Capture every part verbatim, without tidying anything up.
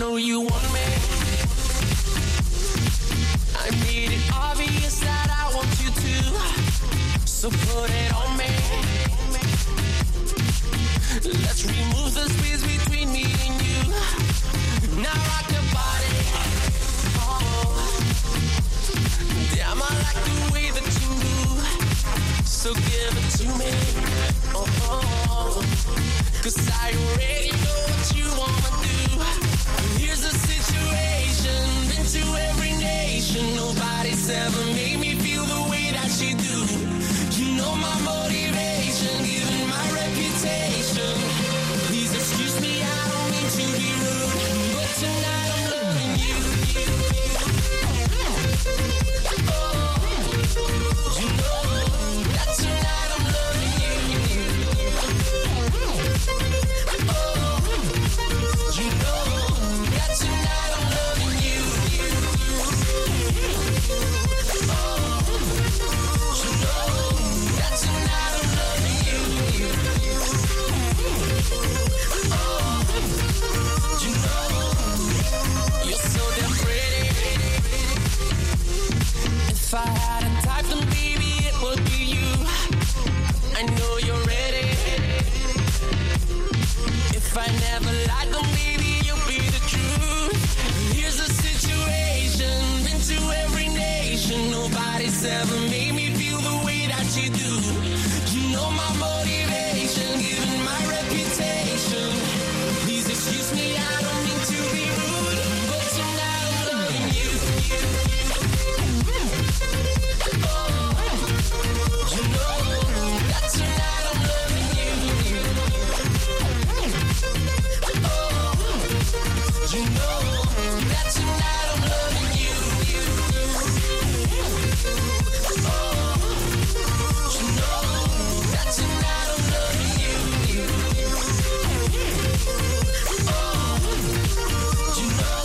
know you want me. I made it obvious that I want you to, so put it on me. Let's remove the space between me and you. Now rock your body. Oh, damn, I like the way that you move. So give it to me. Oh, oh, cause I already know what you wanna do. Here's the situation, been to every nation. Nobody's ever made me feel the way that you do. You know my motivation, given my reputation. Please excuse me, I don't mean to be rude, but tonight I'm loving you. Oh, you know that tonight I'm loving you. Oh, you know that tonight I'm loving you. Oh, you know that tonight I'm loving you. Oh, you know you're so damn pretty. If I had a type, then baby it would be you. I know you're ready. If I never lied, then baby you'll be the truth. Here's the situation, been to every nation. Nobody's ever made me feel the way that you do. You know my motivation, given my reputation. Please excuse me, I don't mean to be rude, but tonight I'm loving you. Oh, you know that tonight I'm loving you. Oh, you know that tonight I'm loving you. Oh, you know that tonight I'm loving you. Oh, you know.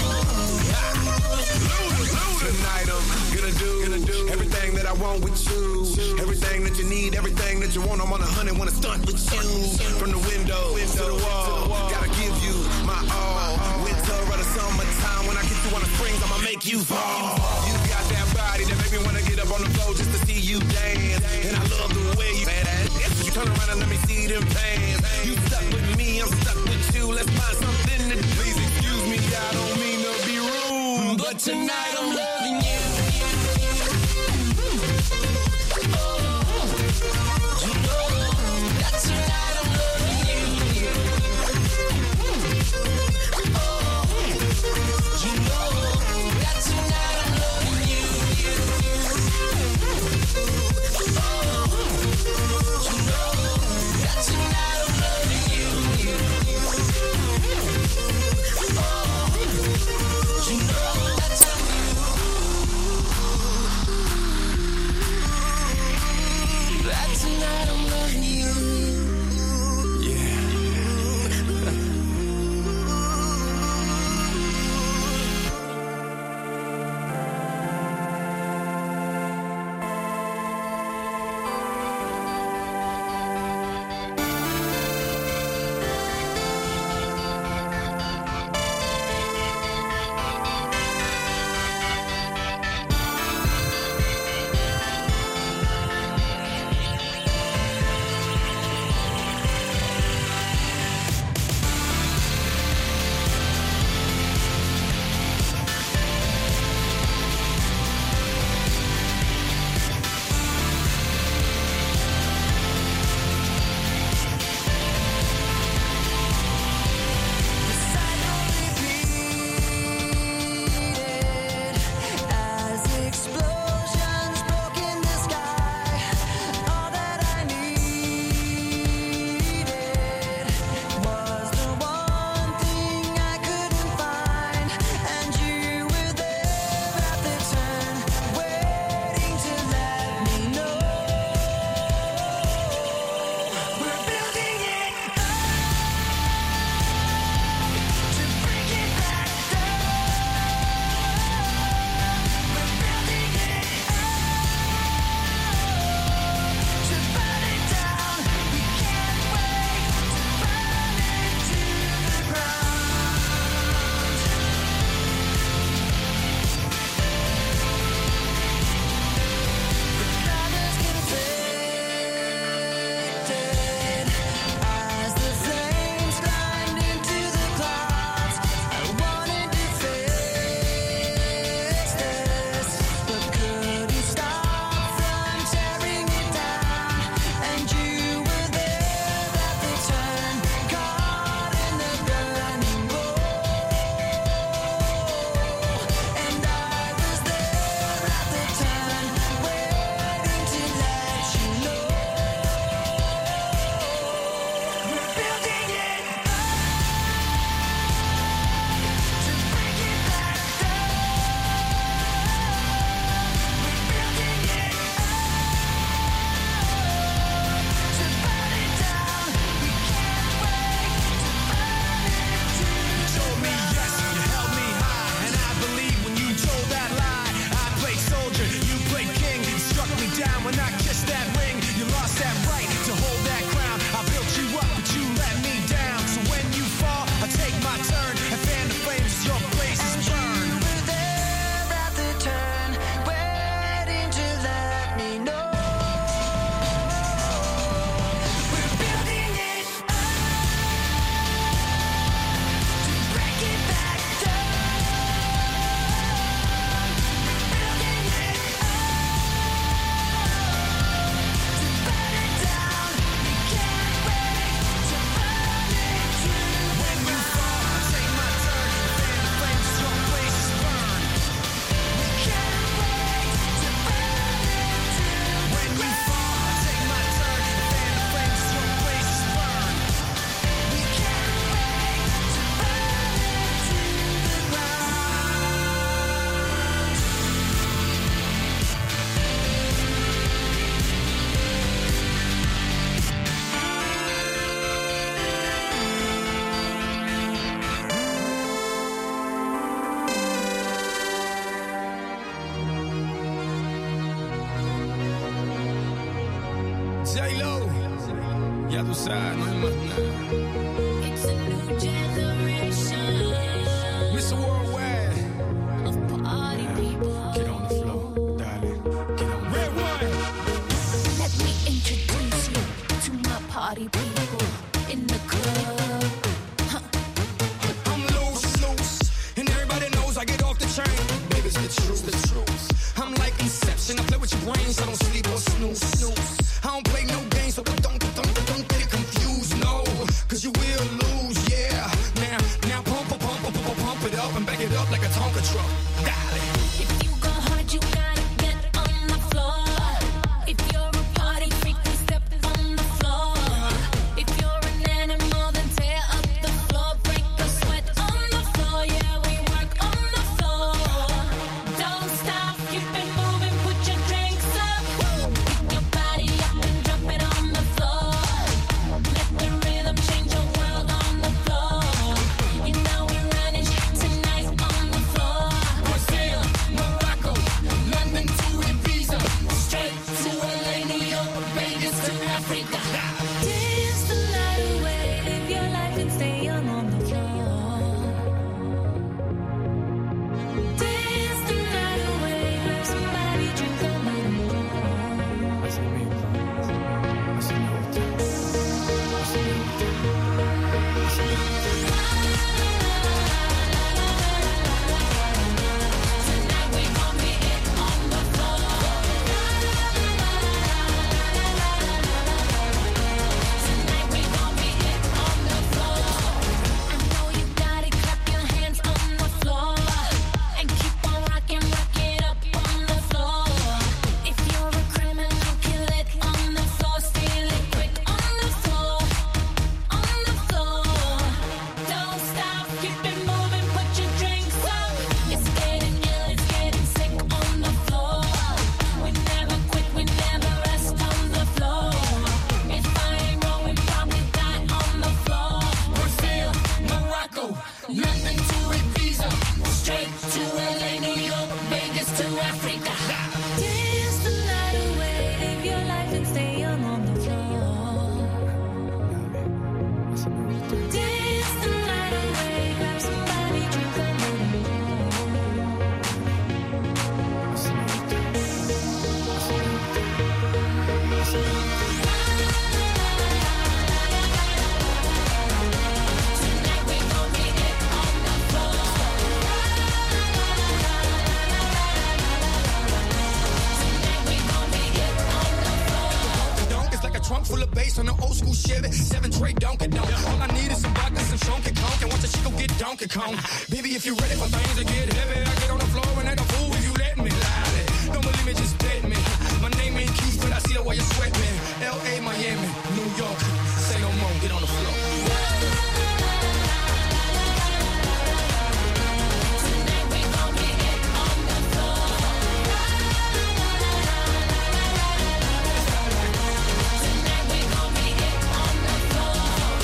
Tonight I'm gonna do, gonna do everything that I want with you. Everything that you need, everything that you want. I'm on a hundred, wanna stunt with you. From the window to the wall, gotta give you my all. Winter or the summertime, when I get you on the springs, I'ma make you fall. You got that body that make me wanna get up on the floor just to see you dance. And I love the way you badass. You turn around and let me see them pants. You stuck with me, I'm stuck with you. Let's find something to do. Please excuse me, I don't mean to be rude, But tonight I'm loving you. Oh, you know that tonight I'm loving you. Oh, you know that tonight I'm loving you. Oh, you know that tonight I'm loving you. Oh, you know that tonight. side. It's a new generation. Mister Worldwide. Of party people. Get on the floor, darling. Get on the Red one. Let me introduce you to my party people in the club. Huh. I'm loose, loose, and everybody knows I get off the chain. Baby, it's the truth, the truth. I'm like Inception. I play with your brains, so don't sleep or snooze, snooze. I don't play no games, so don't, don't, don't, don't get it confused, no. Cause you will lose, yeah. Now, now pump, pump, pump, pump, pump, pump it up and back it up like a Tonka truck. Darling. If you go hard, you gotta get on the floor. If you're a party freak, then step on the floor. If you're an animal, then tear up the floor. Break the sweat on the floor, yeah, we work on the floor. Don't stop, keep it moving, put your drinks up. Pick your body up and drop it on the floor. Let the rhythm change your world on the floor. You know we're running tonight on the floor. Brazil, Morocco, London to Ibiza. Straight to L A, New York, Vegas to Africa. Dance the night away, live your life and stay young on the floor. Dance the night away, grab somebody, drink a little more. Tonight we gon' be it on the floor. Tonight we gon' be it on the floor. I know you got it, clap your hands on the floor. And keep on rocking, rock it up on the floor. If you're a criminal, kill it on the floor. Steal it quick on the floor. On the floor. Don't stop, keep it moving, put your drinks up. It's getting ill, it's getting sick on the floor. We never quit, we never rest on the floor. If I ain't wrong, we probably die on the floor. Brazil, Morocco, London to Ibiza. Straight to L A, New York, Vegas to Africa. Dance the night away, live your life and stay young on the floor. Dance the night away, grab somebody, drink a little Tonight we gon' be it on the floor. Tonight we gon' be it on the floor. Donk is like a trunk full of bass on an old school Chevy. Seven tray Donkey Donk. All I need is some vodka, some Shonky Conk, and watch the chico get Donkey Kong. Baby, if you're ready for things to get heavy, I get on the floor and act a fool if you let me. Lie. Don't believe me, just bet me. My name ain't Keith, but I see the way you sweat me. L A, Miami, New York. Say no more, get on the floor. Tonight we gon' be it on the floor. Tonight we gon' be it on the floor.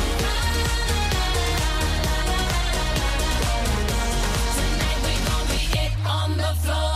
Tonight we gon' be it on the floor.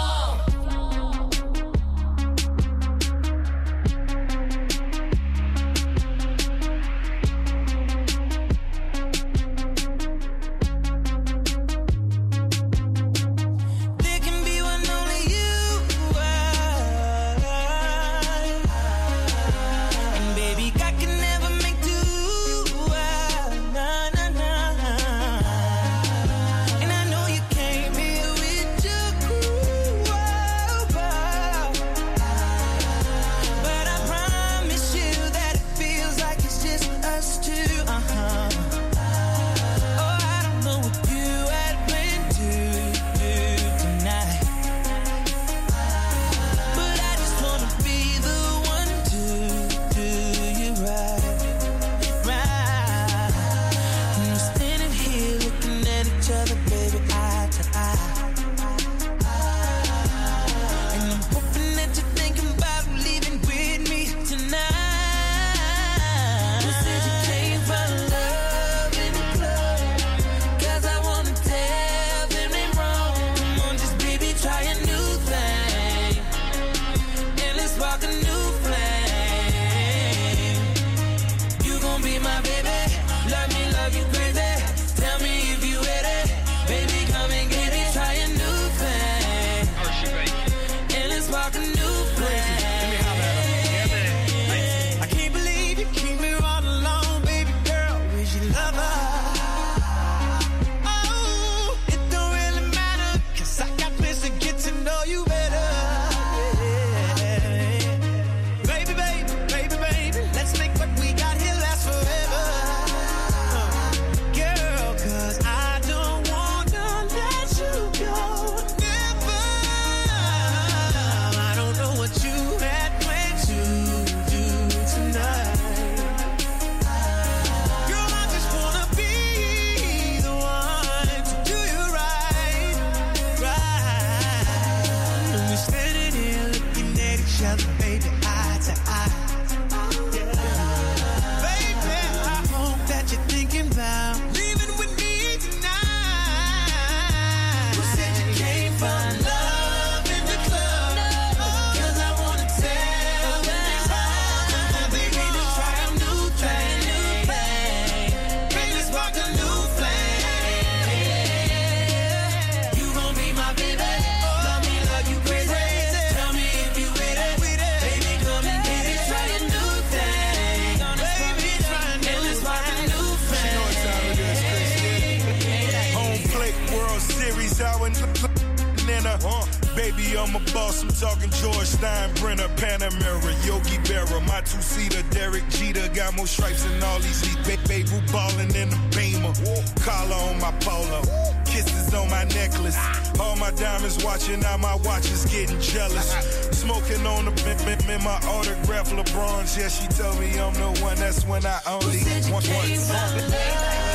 Tower and uh, baby, I'm a boss. I'm talking George Steinbrenner, Panamera, Yogi Berra, my two-seater, Derek Jeter. Got more stripes than all these leagues. Baby, Ruth ballin' in the Beamer. Collar on my polo. Kisses on my necklace. All my diamonds watching, now my watch is getting jealous. Smoking on the bim in my autograph LeBron's. Yeah, she told me I'm the one. That's when I only want one.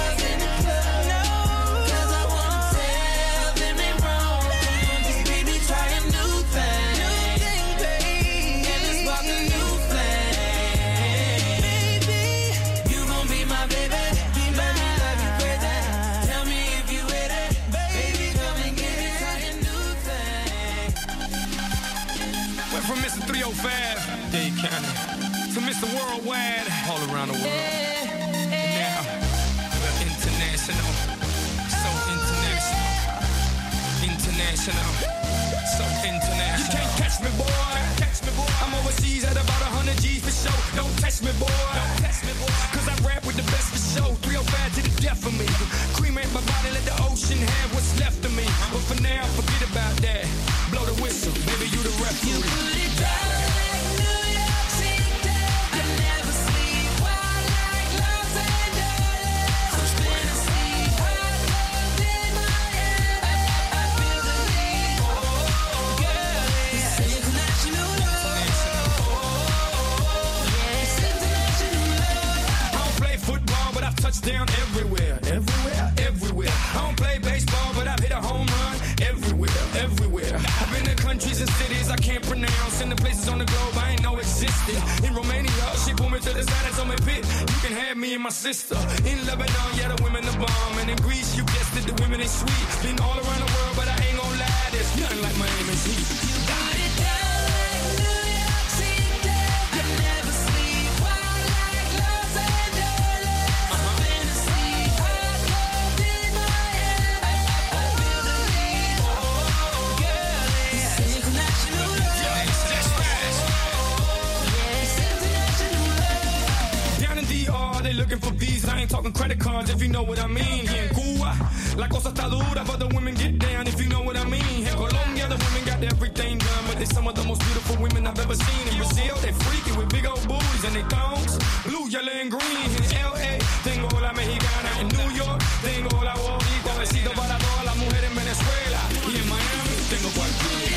Dade County to Mister Worldwide, all around the world. And now we're international, so international, international, so international. You can't catch me, boy. Catch me, boy. I'm overseas at about a hundred G's for show. Don't test me, boy. Don't test me, boy. Cause I rap with the best for show. three oh five to the death of me. Cremate my body, let the ocean have what's left of me. But for now, forget about that. Blow the whistle, baby, you the referee. You put it down. Down everywhere, everywhere, everywhere. I don't play baseball, but I've hit a home run everywhere, everywhere. I've been to countries and cities I can't pronounce, and the places on the globe I ain't know existed. In Romania, she pulled me to the side and told me, "Pit, you can have me and my sister." In Lebanon, yeah, the women are bomb, and in Greece, you guessed it, the women is sweet. Been all around the world, but I ain't gonna lie, there's nothing like Miami's heat. You got it down. Looking for V's, I ain't talking credit cards if you know what I mean. Here in Cuba, la cosa está dura, but the women get down if you know what I mean. Here in Colombia, the women got everything done, but they some of the most beautiful women I've ever seen. In Brazil, they freaky with big old booties and they thongs, blue, yellow, and green. In L A, tengo la mexicana. In New York, tengo la boricua. Besito para todas las mujeres en Venezuela. Y en Miami, tengo cualquiera.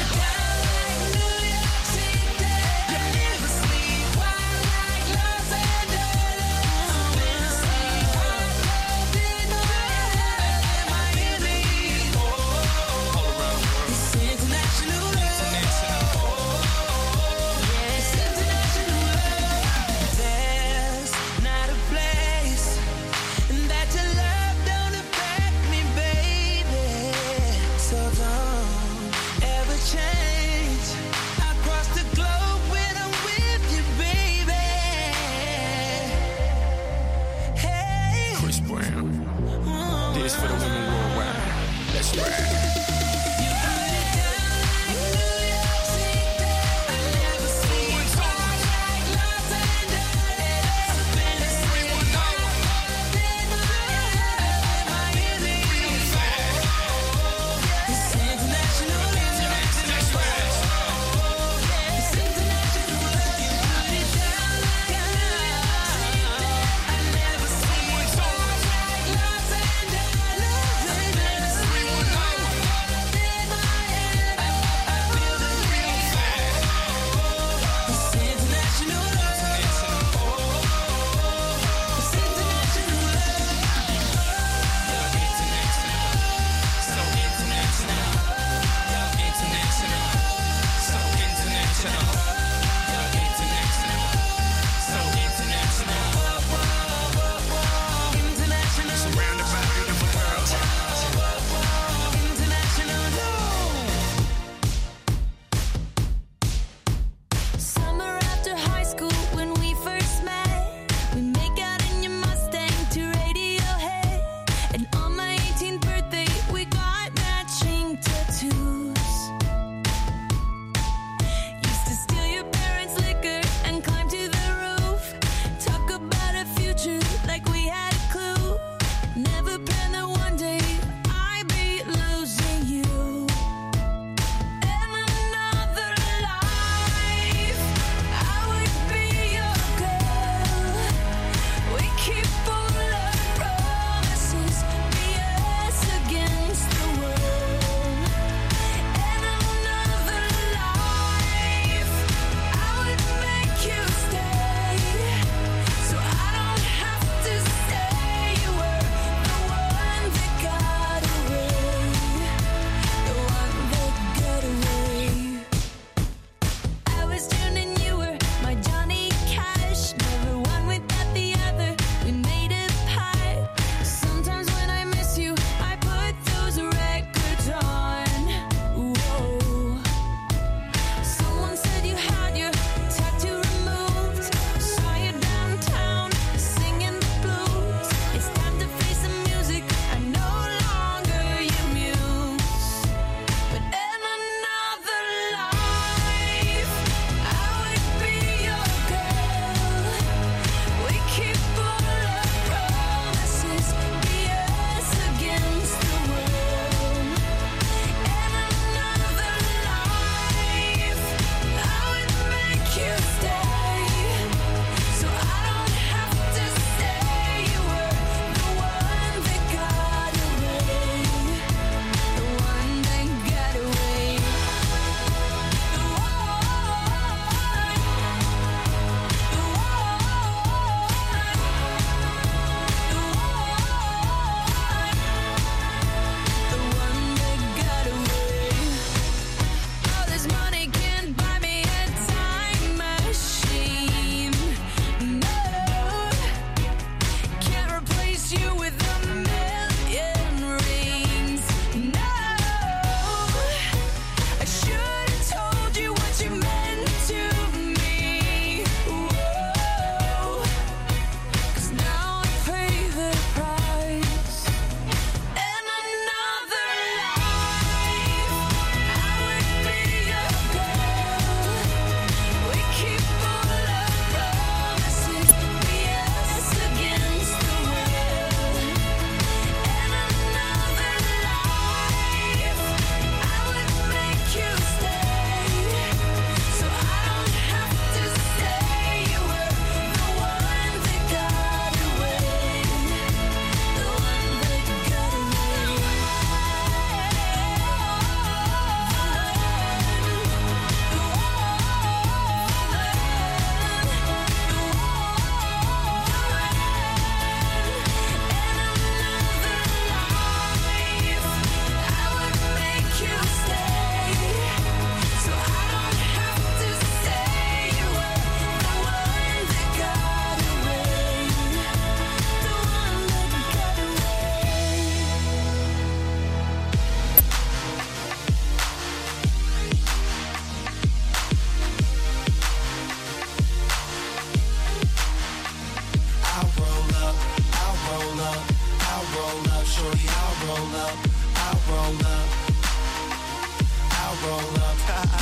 roll up, I'll roll up, I'll roll up.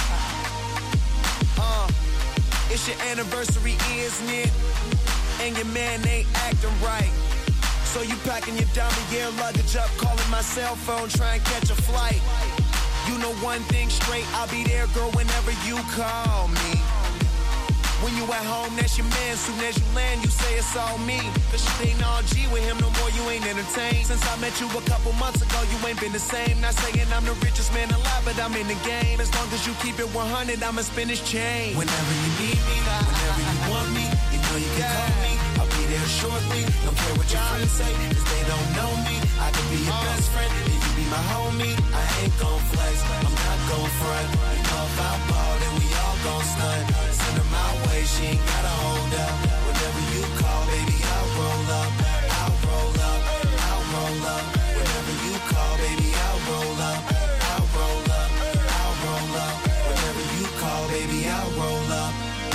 uh, it's your anniversary, isn't it? And your man ain't acting right. So you packing your diamond gear luggage up, calling my cell phone, trying to catch a flight. You know one thing straight, I'll be there, girl, whenever you call me. When you at home, that's your man. Soon as you land, you say it's all me. Cause you ain't all G with him no more, you ain't entertained. Since I met you a couple months ago, you ain't been the same. Not saying I'm the richest man alive, but I'm in the game. As long as you keep it one hundred, I'ma spin this chain. Whenever you need me, whenever you want me, you know you can call me. I'll be there shortly. Don't care what your friends say, cause they don't know me. I can be your best friend, and you be my homie. I ain't gon' flex, I'm not gon' front. You know if I ball, then we all gon' stunt. Send her my way, she ain't gotta hold up. Whenever you call, baby, I'll roll up. I'll roll up, I'll roll up. Whenever you call, baby, I'll roll up. I'll roll up, I'll roll up. Whenever you call, baby, I'll roll up.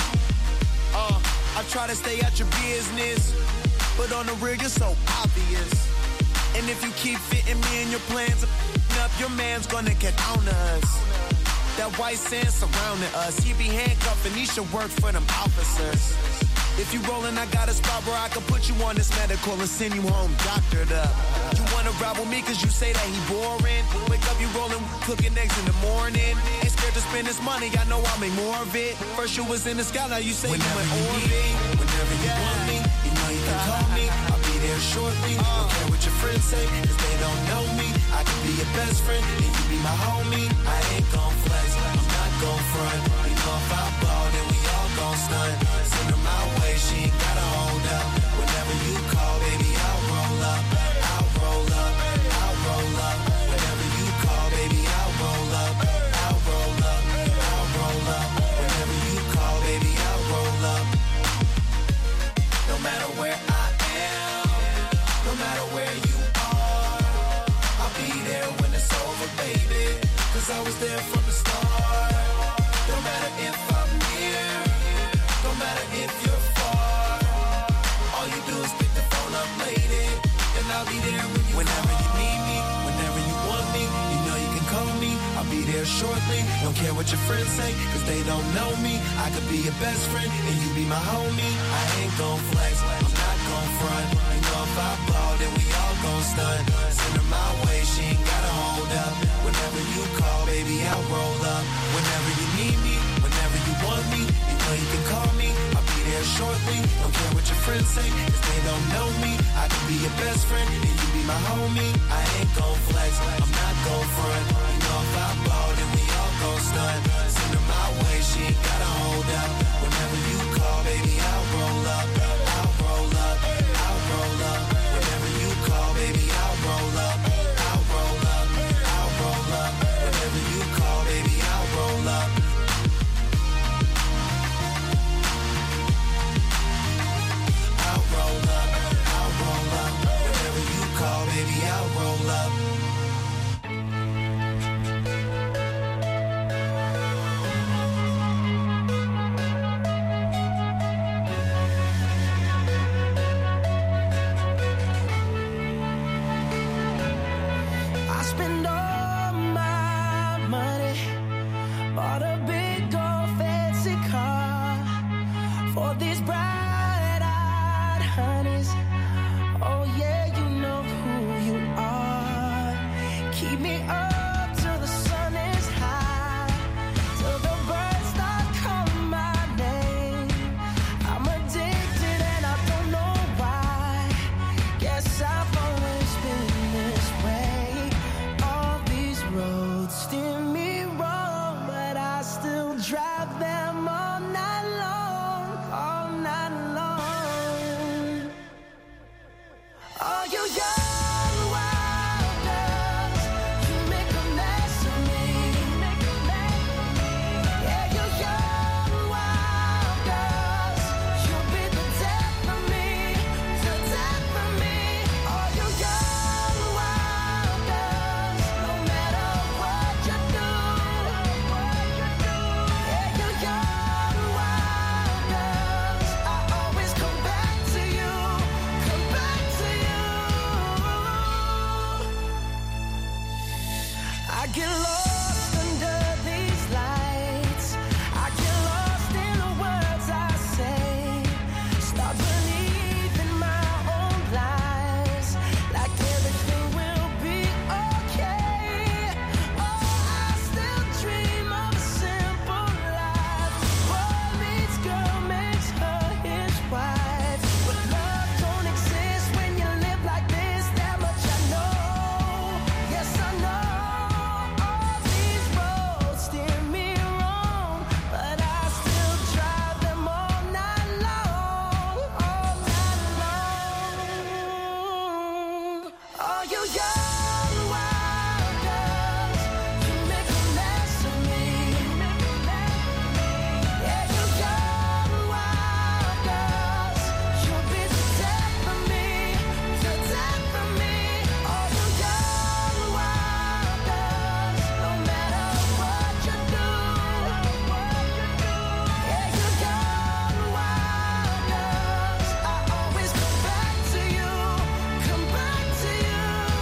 Uh, I try to stay out your business, but on the real, you're so obvious. And if you keep fitting me in your plans, up, your man's gonna get on us. That white sand surrounding us. He be handcuffing, he should work for them officers. If you rollin', I got a spot where I can put you on this medical and send you home doctored up. You wanna ride with me cause you say that he boring. Wake up, you rollin', cooking eggs in the morning. Ain't scared to spend this money, I know I'll make more of it. First you was in the sky, now you say whenever you in orbit. Whenever you yeah. want me, you know you can call me. I'll be there shortly. Uh, don't care what your friends say, cause they don't know me. I can be your best friend, and you be my homie. I ain't gon' flex, I'm not gon' front. You know if I ball, then we all gon' stunt. Send her my way, she ain't gotta hold up. Whenever you call, baby, I'll roll up. I'll roll up, I'll roll up. Whenever you call, baby, I'll roll up. I'll roll up, I'll roll up. Whenever you call, baby, I'll roll up. No matter where I am, no matter where you are, I'll be there when it's over, baby. Cause I was there from the start. Don't matter if I'm near, don't matter if you're far. All you do is pick the phone up, lady, and I'll be there when you whenever call. You need me, whenever you want me, you know you can call me. I'll be there shortly. Don't care what your friends say, cause they don't know me. I could be your best friend, and you be my homie. I ain't gon' flex, I'm not gon' front. You know if I ball, then we all gon' stunt. Send her my way, she ain't gotta hold up. Whenever you call, baby, I'll roll up. Whenever you need me, whenever you want me, you know you can call me. I'll be there shortly. Don't care what your friends say, cause they don't know me. I can be your best friend, and you be my homie. I ain't gon' flex, I'm not gon' front. You know if I ball, then we all gon' stunt. Send her my way, she ain't gotta hold up. Whenever you call, baby, I'll roll up. I'll roll up, I'll roll up. Whenever you call, baby, I'll roll up. I'll roll up, I'll roll up. Whenever you call, baby, I'll roll up. I'll roll up, I'll roll up. Whenever you call, baby, I'll roll up. You young wild girls, you make I get lost under these lights. I get lost in the words I say. Start believing my own lies, like everything will be okay. Oh, I still dream of a simple life. Boy meets girl makes her his wife. But love don't exist when you live like this. That much I know. Yes, I know. All these roads steer me wrong, but I still drive them all night long, all night long. Oh, you young wild girls, you make a mess of me. Yeah, you young wild girls, you'll be the death of me, the death of me. Oh, you young wild girls, no matter what you do. Yeah, you young wild girls, I always come back to you, come back to you.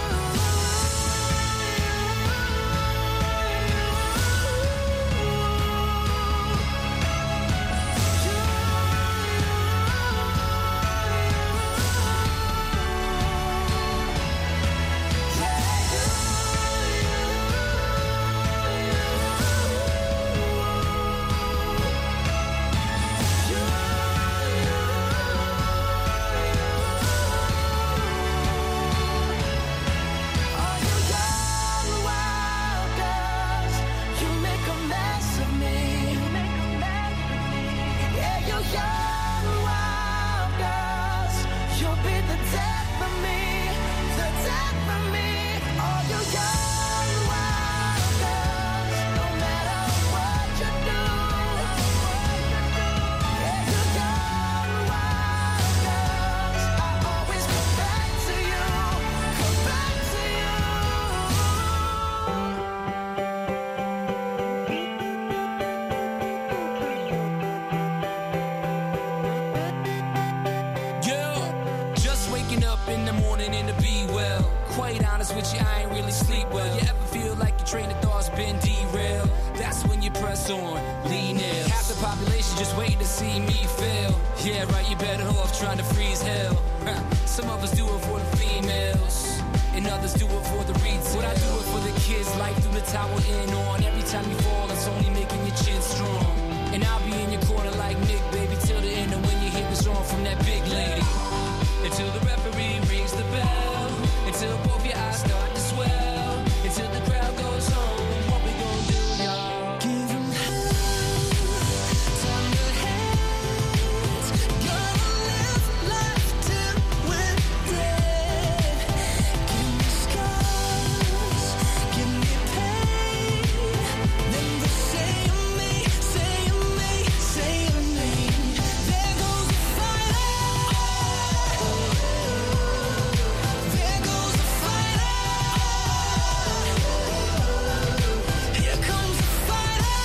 Oh, you young wild girls, you make a mess of me. Yeah, you young wild girls, you'll be the death of me, the death of me. Oh, you young wild girls, no matter what you do. Yeah, you young wild girls, I always come back to you, come back to you. Yo, just waking up in the morning and to be well. Quite honest with you, I ain't really sleep well. You ever feel like your train of thought's been derailed? That's when you press on, lean in. Half the population just waiting to see me fail. Yeah, right, you better off trying to freeze hell. Huh. Some of us do it for the females, and others do it for the retail. What I do it for the kids, life through the tower in on. Every time you fall, it's only making your chin strong. And I'll be in your corner like Nick, baby, till the end of when you hear the song from that big lady. Until the referee rings the bell, until both your eyes start to swell, until the crowd goes home. What we gonna do, y'all? Give 'em hell, time to hands. Gonna live life till we're dead. Give me scars, give me pain. Then they say of me, say of me, say of me. There goes the fighter. There goes the fighter. Here comes the fighter.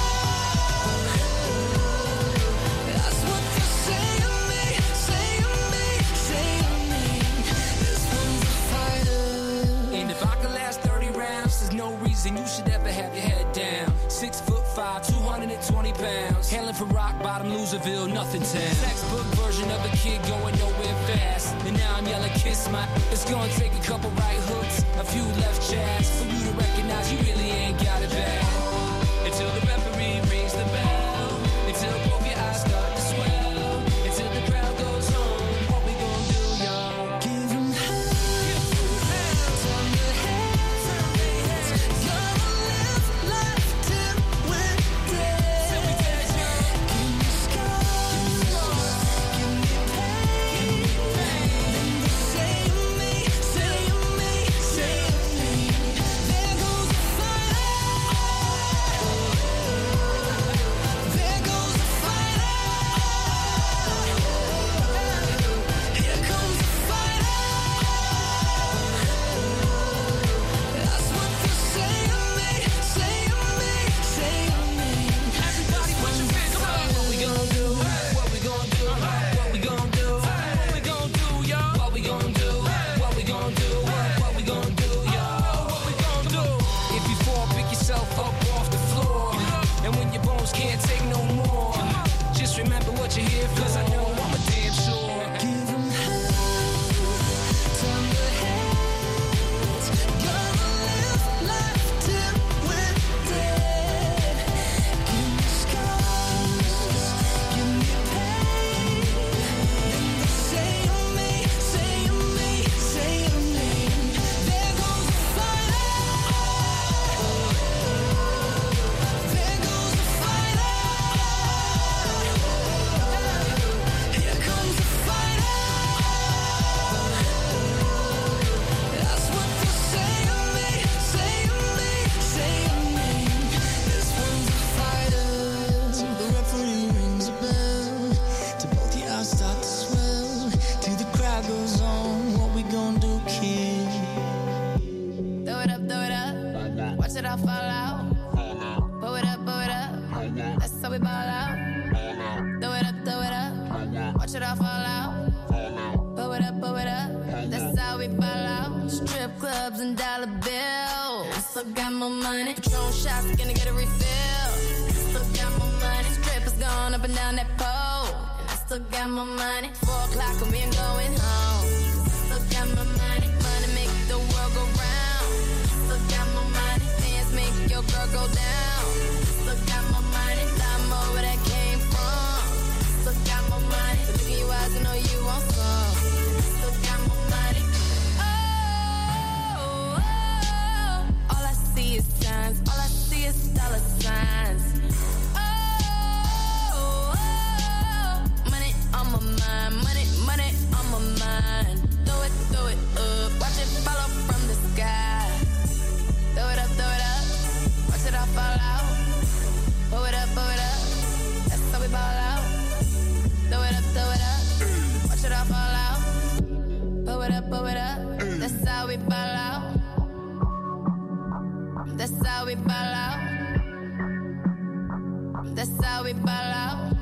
That's what they say of me, say of me, say of me. This one's a fighter. And if I could last thirty rounds, there's no reason you should ever have your head down. Six foot five, two hundred twenty pounds. Hailing from rock bottom, Loserville, nothing town. Textbook version of a kid going nowhere fast. And now I'm yelling, kiss my. It's gonna take a couple right hooks, a few left jabs, for you to recognize you really ain't got it bad. Until the referee rings the bell, until both your eyes start to swell, until the crowd goes home. What we gonna do, y'all? Give 'em hell, time to hands. Gonna live life till we're dead. Give me scars, give me pain. Then they say of me, say of me, say of me. Watch it all fall out. Pull it up, pull it up. That's how we ball out. Throw it up, throw it up. Watch it all fall out. Pull it up, pull it up. That's how we ball out. Strip clubs and dollar bills. Still got more money. Patron shots, gonna get a refill. Still got more money. Strippers going up and down that pole. And I still got more money. Four o'clock and we ain't going home. Still got more money. Money make the world go round. Still got more money. Dance make your girl go down. Still got more money. Lot more where that came from. Still got more money. So look in your eyes and know you want some. Still got more money. Oh, oh, all I see is signs. All I see is dollar signs. Oh, oh, money on my mind. Money, money on my mind. Throw it, throw it up. Watch it fall off from the sky. Throw it up, throw it up. Watch it all fall out. Pull it up, pull it up. That's how we ball out. Throw it up, throw it up. Watch it all fall out. Pull it up, pull it up. That's how we ball out. That's how we ball out. That's how we ball out.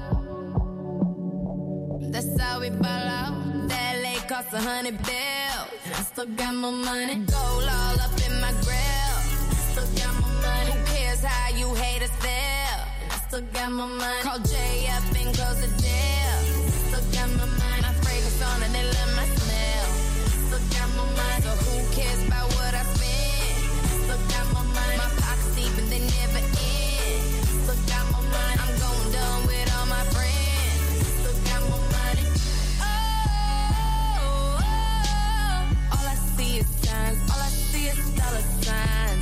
That's how we ball out. That L A cost a hundred bills. I still got more money. Gold all up in my grill. Still got more money. Who cares how you haters feel? I still got more money. Call Jay up and close the deal. Still got more money. My fragrance on and they love my smell. Still got more money. So who cares about what I spend? Still got more money. My pockets deep and they never end. Still got more money. I'm going dumb with all my friends. Still got more money. Oh, oh, all I see is signs. All I see is dollar signs.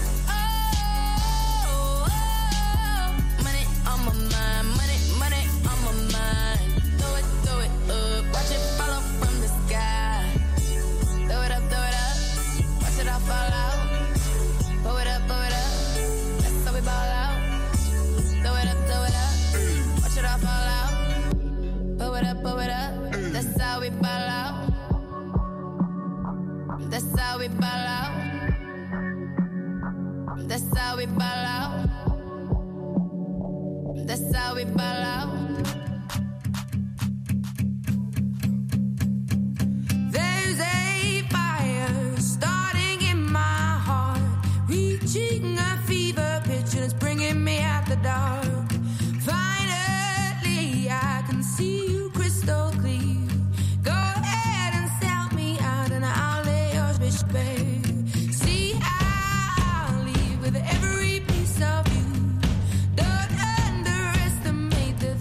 Oh, oh, money on my mind. Money, money on my mind. Throw it, throw it up. Watch it fall off from the sky. Throw it up, throw it up. Watch it all fall out. Pull it up, pull it up. That's how we ball out. Throw it up, throw it up. Watch it all fall out. Pull it up, pull it up. That's how we ball out. That's how we ball out. That's how we ball out. That's how we ball out. There's a fire starting in my heart, reaching a fever pitch and it's bringing me out the dark. Finally, I can see you crystal clear. Go ahead and sell me out and I'll lay your bitch bare. See, I'll leave with every piece of you. Don't underestimate the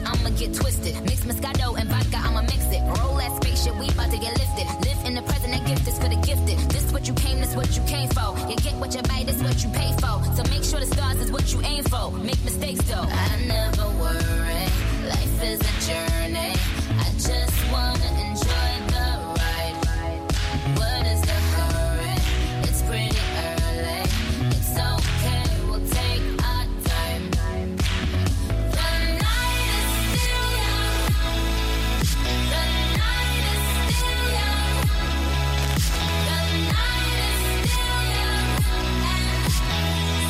I'ma get twisted. Mix Moscato and vodka, I'ma mix it. Roll that spaceship, we about to get lifted. Live in the present, that gift is for the gifted. This what you came, this what you came for. You get what you buy, this what you pay for. So make sure the stars is what you aim for. Make mistakes though. I never worry. Life is a journey. I just wanna enjoy the ride. What is the hurry? It's pretty early. It's okay, we'll take our time. The night is still young. The night is still young. The night is still young. And so are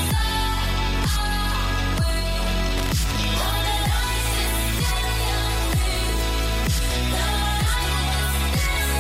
we. The night is still young. The night is still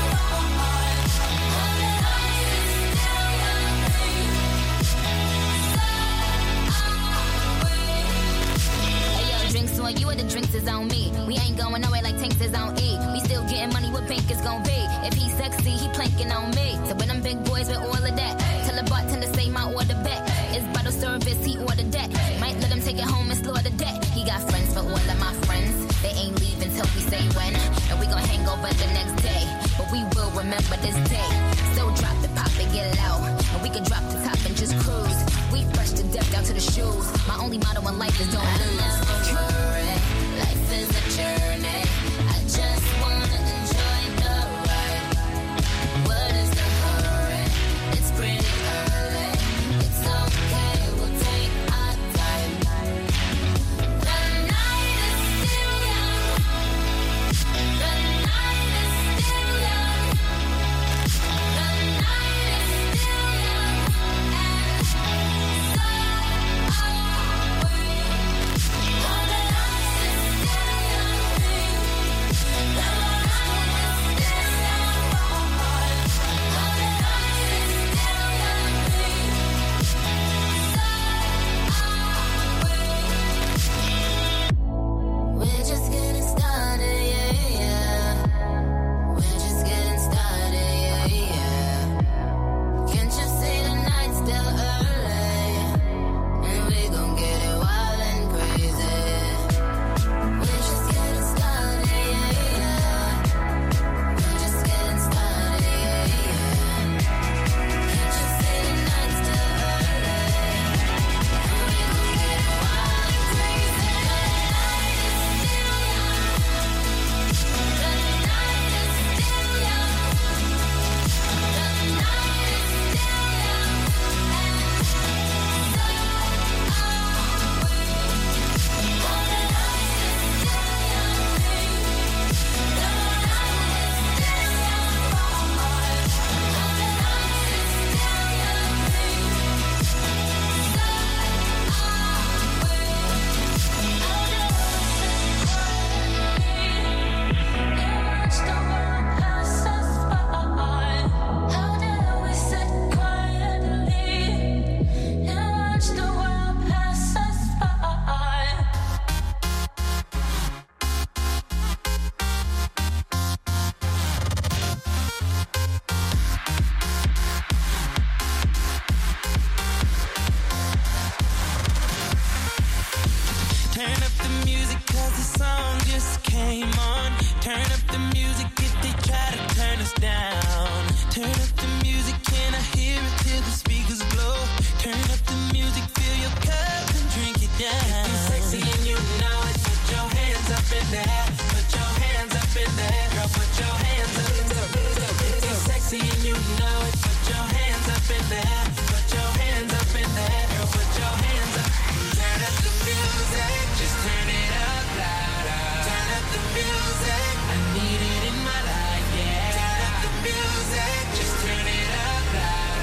drinks on you or the drinks is on me. We ain't going nowhere like tanks is on E. We still getting money, what bank is gon' be? If he's sexy, he planking on me. So when them big boys with all of that, tell the bartender say my order back. It's bottle service, he ordered that. Might let him take it home and slaughter that. He got friends for all of my friends. They ain't leaving till we say when. And we gon' hang over the next day. But we will remember this day. So drop the pop and get low. And we can drop the top and just cruise. We fresh to death down to the shoes. My only motto in life is don't lose. Life is a journey. I just wanna enjoy the ride. What is the hurry? It's pretty early. It's okay, we'll take our time. The night is still young. The night is still young. The night is still young. And so are we. We're just getting started, yeah, yeah. We're just getting started, yeah, yeah. Can't you see the night's still early? And we gon' get it wild and crazy. We're just getting started, yeah, yeah. We're just getting started, yeah, yeah. Can't you see the night's still early? And we gon' get it wild and crazy. The night is still young. The night is still young. The night is still young. And so are we. The night is still young. The night is still Watch the world pass us by. How dare we sit quietly and watch the world pass us by? Turn up the music cause the song just came on. Turn up the music if they try to turn us down. Turn up the music, can I hear it till the speakers blow? Turn up the music, fill your cup and drink it down. If you're sexy and you know it, put your hands up in there. Put your hands up in there. Girl, put your hands up in there. If you're sexy and you know it, put your hands up in there. Put your hands up in there. Girl, put your hands up. Turn up the music, just turn it up louder. Turn up the music, I need it in my life, yeah. Turn up the music, just turn it up louder.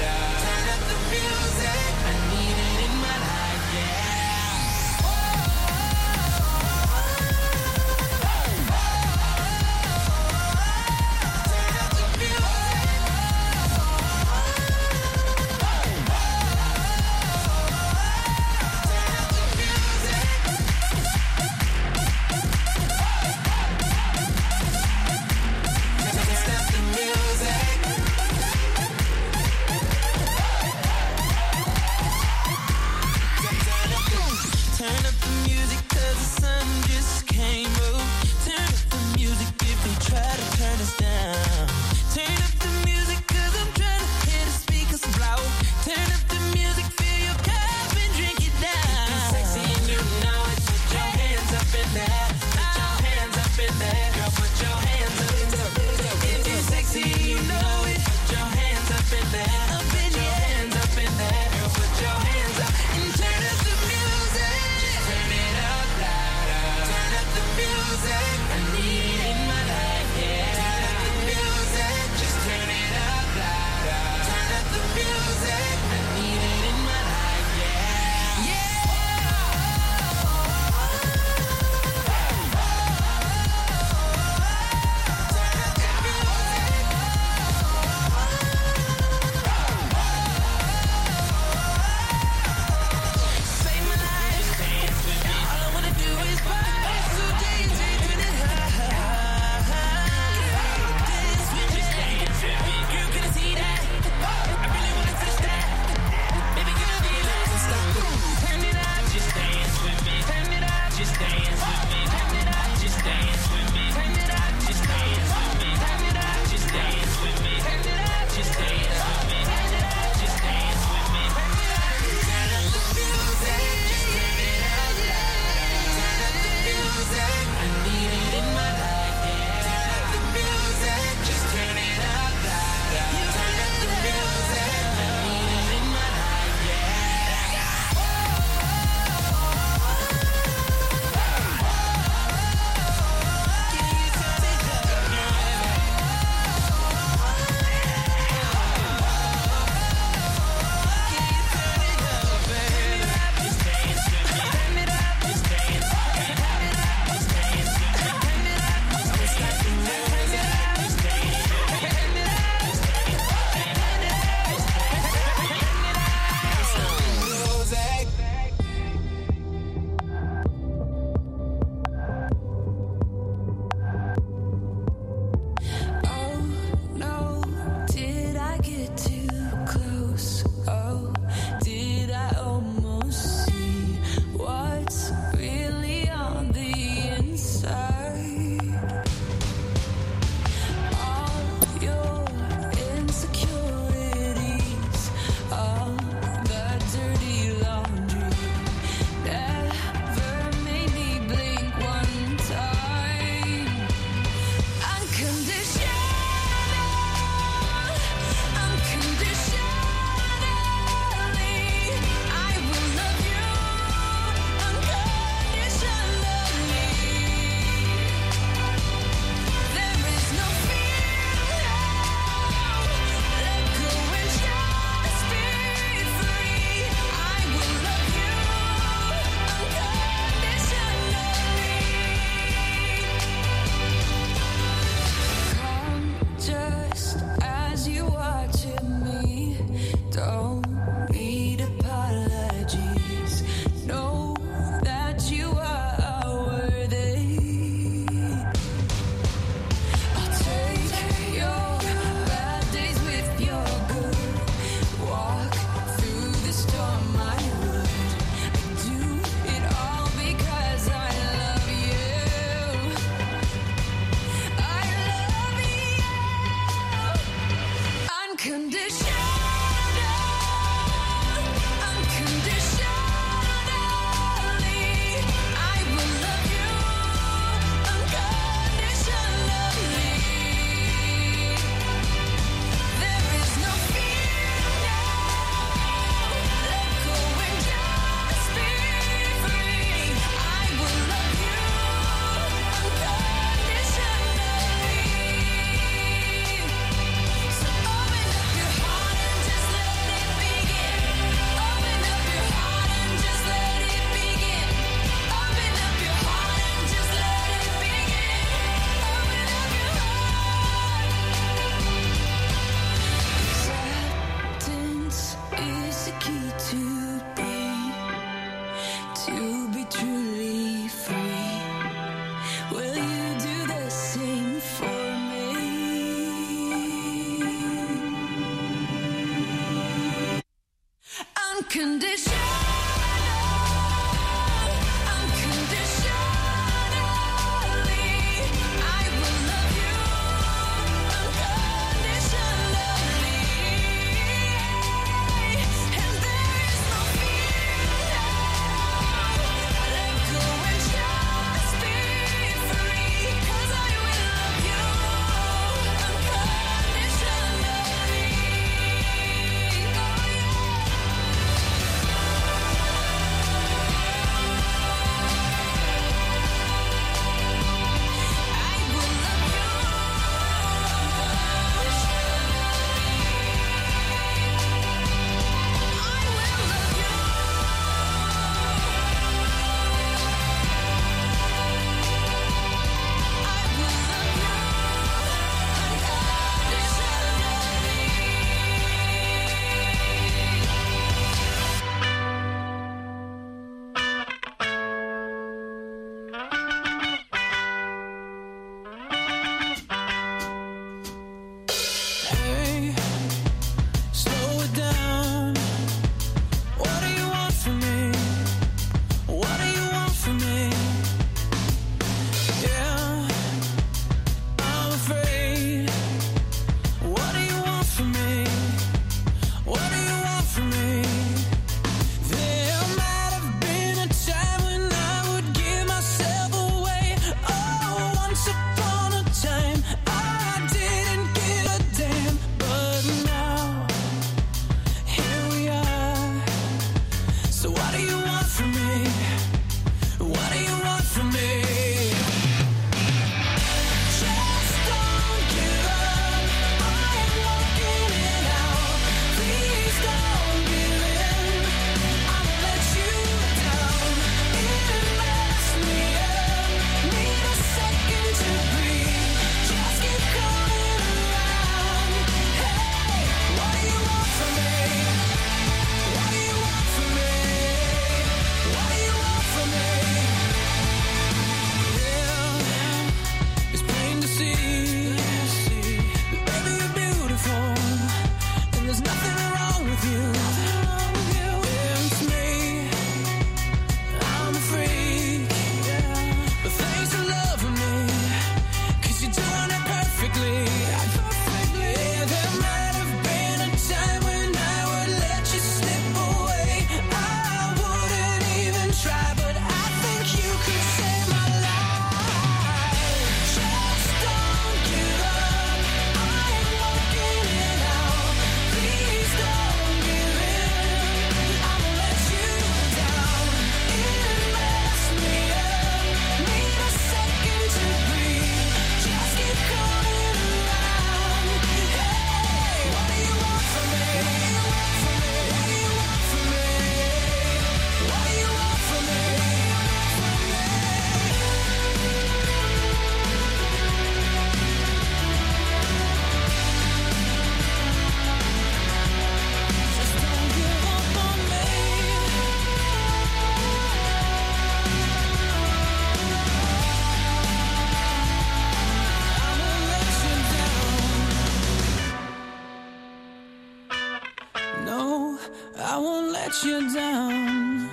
I won't let you down.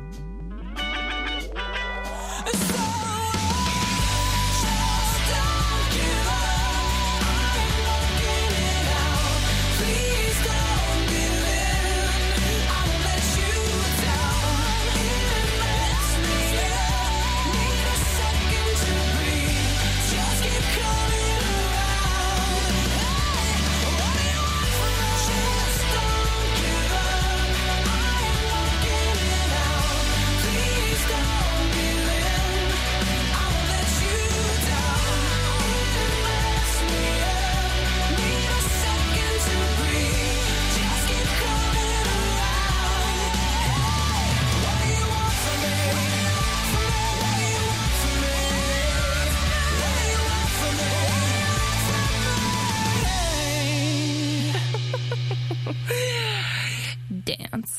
Dance.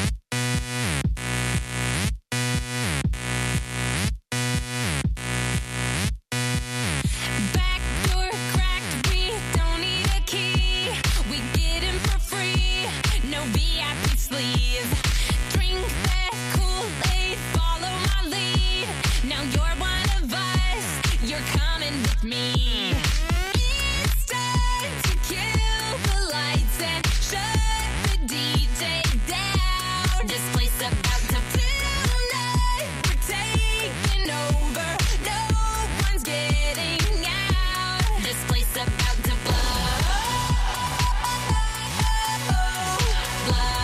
Back door cracked, we don't need a key. We get in for free, no V I P sleeve. Drink that Kool-Aid, follow my lead. Now you're one of us, you're coming with me. It's time to kill the lights and shut the D J down. This place about to tonight, we're taking over. No one's getting out. This place about to blow, blow.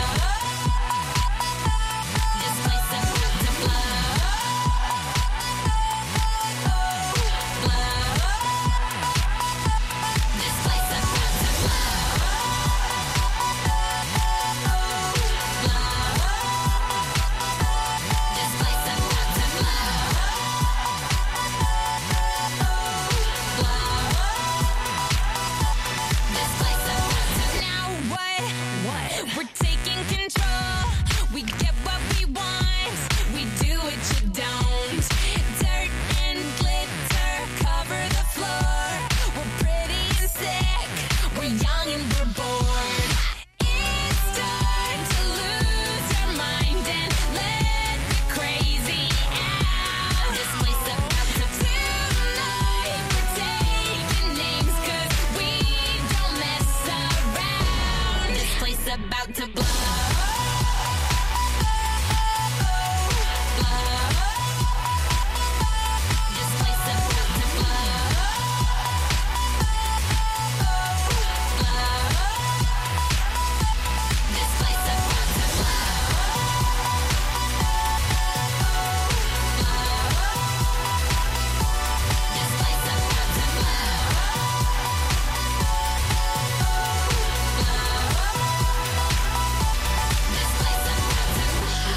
This place about to blow, blow. This place about to blow, blow. This place about to blow, blow. This place about to. Now what? What? We're taking control. We get what we want. We do what you don't. Dirt and glitter cover the floor. We're pretty and sick. We're young and we're bored. It's time to lose our mind and let the crazy out. This place about to tonight. We're taking names 'cause we don't mess around. This place about to blow. This place about to blow. This place about to blow. This place about to blow. This place about to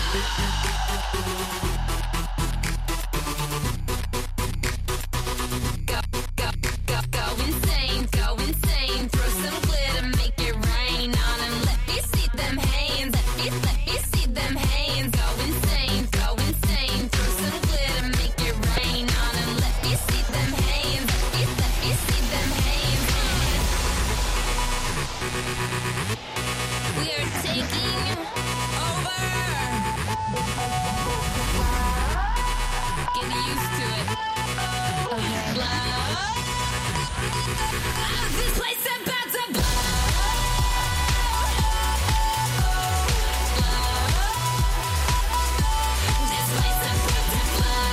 go, go, go, go insane, go insane. Throw some glitter, make it rain on 'em. Let me see them hands, let me, let me see them hands. Go insane, go insane. Throw some glitter, make it rain on 'em. Let me see them hands, let me, let me see them hands. We are taking over. Get used to it. Blow. This place about to blow. This place about to blow.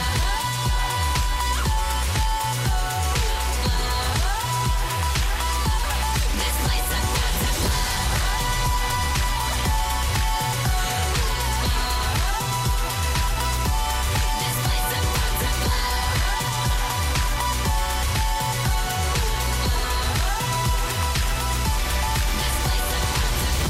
This place about to blow. This place about to blow. This place about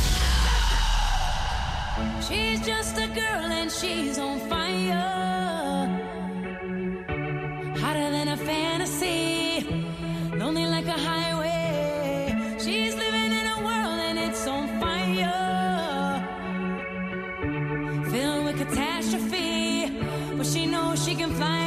to. She's just a girl and she's on fire. Hotter than a fantasy. Lonely like a highway. She's living in a world and it's on fire. Filled with catastrophe. But she knows she can fly